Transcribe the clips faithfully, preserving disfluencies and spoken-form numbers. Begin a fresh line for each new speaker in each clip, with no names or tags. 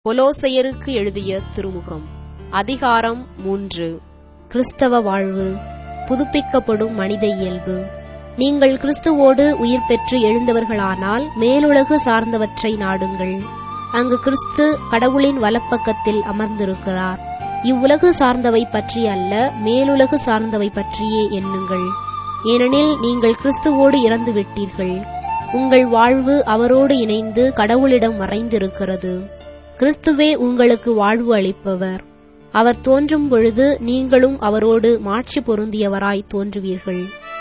கொலோசையருக்கு எழுதிய திருமுகம் அதிகாரம் மூன்று. கிறிஸ்தவ வாழ்வு, புதுப்பிக்கப்படும் மனித இயல்பு. நீங்கள் கிறிஸ்துவோடு உயிர் பெற்று எழுந்தவர்களானால் மேலுலகு சார்ந்தவற்றை நாடுங்கள். அங்கு கிறிஸ்து கடவுளின் வலப்பக்கத்தில் அமர்ந்திருக்கிறார். இவ்வுலகு சார்ந்தவை பற்றி அல்ல, மேலுலகு சார்ந்தவை பற்றியே எண்ணுங்கள். ஏனெனில் நீங்கள் கிறிஸ்துவோடு இறந்து விட்டீர்கள். உங்கள் வாழ்வு அவரோடு இணைந்து கடவுளிடம் மறைந்திருக்கிறது. கிறிஸ்துவே உங்களுக்கு வாழ்வு அளிப்பவர். அவர் தோன்றும் பொழுது நீங்களும் அவரோடு மாட்சி பொருந்தியவராய் தோன்றுவீர்கள்.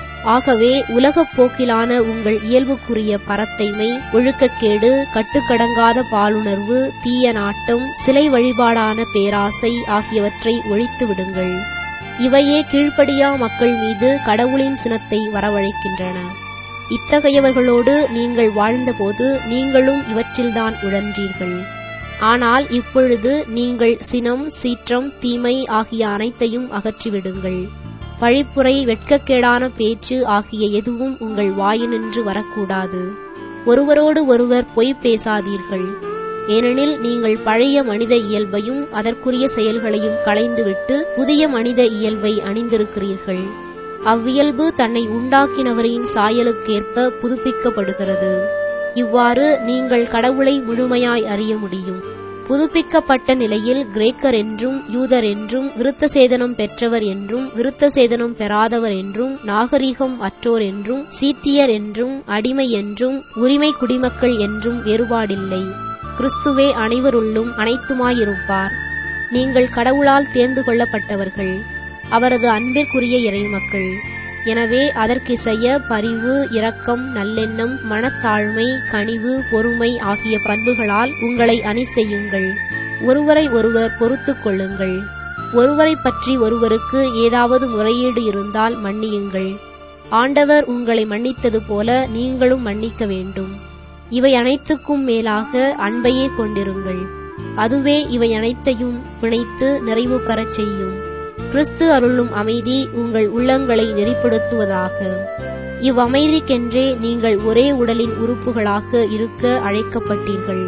ஆகவே உலகப் போக்கிலான உங்கள் இயல்புக்குரிய பரத்தைமை, ஒழுக்கக்கேடு, கட்டுக்கடங்காத பாலுணர்வு, தீய நாட்டம், சிலை வழிபாடான பேராசை ஆகியவற்றை ஒழித்து விடுங்கள். இவையே கீழ்ப்படியா மக்கள் மீது கடவுளின் சினத்தை வரவழைக்கின்றன. இத்தகையவர்களோடு நீங்கள் வாழ்ந்தபோது நீங்களும் இவற்றில்தான் உழன்றீர்கள். ஆனால் இப்பொழுது நீங்கள் சினம், சீற்றம், தீமை ஆகிய அனைத்தையும் அகற்றிவிடுங்கள். பழிப்புரை, வெட்கக்கேடான பேச்சு ஆகிய எதுவும் உங்கள் வாயினின்று வரக்கூடாது. ஒருவரோடு ஒருவர் பொய் பேசாதீர்கள். ஏனெனில் நீங்கள் பழைய மனித இயல்பையும் அதற்குரிய செயல்களையும் களைந்துவிட்டு புதிய மனித இயல்பை அணிந்திருக்கிறீர்கள். அவ்வியல்பு தன்னை உண்டாக்கினவரின் சாயலுக்கேற்ப புதுப்பிக்கப்படுகிறது. இவ்வாறு நீங்கள் கடவுளை முழுமையாய் அறிய முடியும். புதுப்பிக்கப்பட்ட நிலையில் கிரேக்கர் என்றும் யூதர் என்றும், விருத்த சேதனம் பெற்றவர் என்றும் விருத்த சேதனம் பெறாதவர் என்றும், நாகரிகம் அற்றோர் என்றும் சீத்தியர் என்றும் அடிமை என்றும் உரிமை குடிமக்கள் என்றும் வேறுபாடில்லை. கிறிஸ்துவே அனைவருள்ளும் அனைத்துமாயிருப்பார். நீங்கள் கடவுளால் தேர்ந்து கொள்ளப்பட்டவர்கள், அவரது அன்பிற்குரிய இறைமக்கள். எனவே அதற்கிசைய பரிவு, இரக்கம், நல்லெண்ணம், மனத்தாழ்மை, கனிவு, பொறுமை ஆகிய பண்புகளால் உங்களை அணி செய்யுங்கள். ஒருவரை ஒருவர் பொறுத்துக் கொள்ளுங்கள். ஒருவரை பற்றி ஒருவருக்கு ஏதாவது முறையீடு இருந்தால் மன்னியுங்கள். ஆண்டவர் உங்களை மன்னித்தது போல நீங்களும் மன்னிக்க வேண்டும். இவை அனைத்துக்கும் மேலாக அன்பையே கொண்டிருங்கள். அதுவே இவை அனைத்தையும் பிணைத்து நிறைவு பெறச் செய்யும். கிறிஸ்து அருளும் அமைதி உங்கள் உள்ளங்களை நெறிப்படுத்துவதாக. இவ்வமைதிக்கென்றே நீங்கள் ஒரே உடலின் உறுப்புகளாக இருக்க அழைக்கப்பட்டீர்கள்.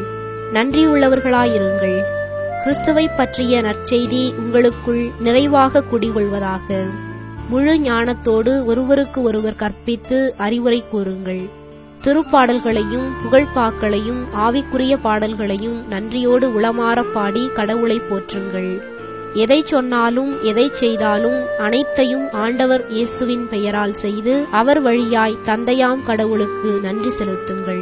நன்றியுள்ளவர்களாயிருங்கள். கிறிஸ்துவை பற்றிய நற்செய்தி உங்களுக்குள் நிறைவாக குடிகொள்வதாக. முழு ஞானத்தோடு ஒருவருக்கு ஒருவர் கற்பித்து அறிவுரை கூறுங்கள். திருப்பாடல்களையும் புகழ்பாக்களையும் ஆவிக்குரிய பாடல்களையும் நன்றியோடு உளமாறப் பாடி கடவுளை போற்றுங்கள். எதை சொன்னாலும் எதை செய்தாலும் அனைத்தையும் ஆண்டவர் இயேசுவின் பெயரால் செய்து அவர் வழியாய் தந்தையாம் கடவுளுக்கு நன்றி செலுத்துங்கள்.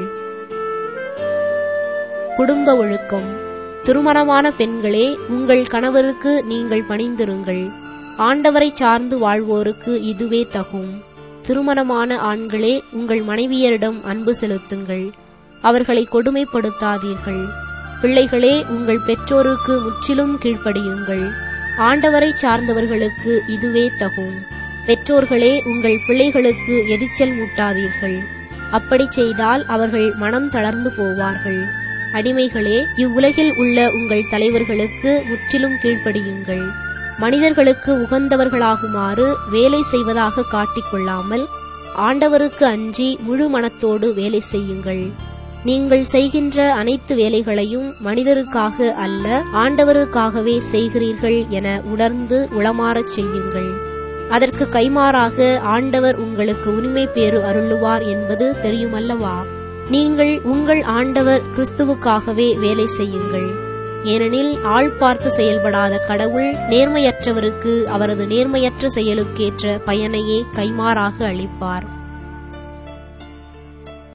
குடும்ப ஒழுக்கம். திருமணமான பெண்களே, உங்கள் கணவருக்கு நீங்கள் பணிந்திருங்கள். ஆண்டவரை சார்ந்து வாழ்வோருக்கு இதுவே தகும். திருமணமான ஆண்களே, உங்கள் மனைவியரிடம் அன்பு செலுத்துங்கள். அவர்களை கொடுமைப்படுத்தாதீர்கள். பிள்ளைகளே, உங்கள் பெற்றோருக்கு முற்றிலும் கீழ்ப்படியுங்கள். ஆண்டவரை சார்ந்தவர்களுக்கு இதுவே தகும். பெற்றோர்களே, உங்கள் பிள்ளைகளுக்கு எரிச்சல் மூட்டாதீர்கள். அப்படி செய்தால் அவர்கள் மனம் தளர்ந்து போவார்கள். அடிமைகளே, இவ்வுலகில் உள்ள உங்கள் தலைவர்களுக்கு முற்றிலும் கீழ்ப்படியுங்கள். மனிதர்களுக்கு உகந்தவர்களாகுமாறு வேலை செய்வதாக காட்டிக்கொள்ளாமல் ஆண்டவருக்கு அஞ்சி முழு மனத்தோடு வேலை செய்யுங்கள். நீங்கள் செய்கின்ற அனைத்து வேலைகளையும் மனிதருக்காக அல்ல, ஆண்டவருக்காகவே செய்கிறீர்கள் என உணர்ந்து உளமாறச் செய்யுங்கள். அதற்கு கைமாறாக ஆண்டவர் உங்களுக்கு உரிமை பேறு அருளுவார் என்பது தெரியுமல்லவா? நீங்கள் உங்கள் ஆண்டவர் கிறிஸ்துவுக்காகவே வேலை செய்யுங்கள். ஏனெனில் ஆள் பார்த்து செயல்படாத கடவுள் நேர்மையற்றவருக்கு அவரது நேர்மையற்ற செயலுக்கேற்ற பயனையே கைமாறாக அளிப்பார்.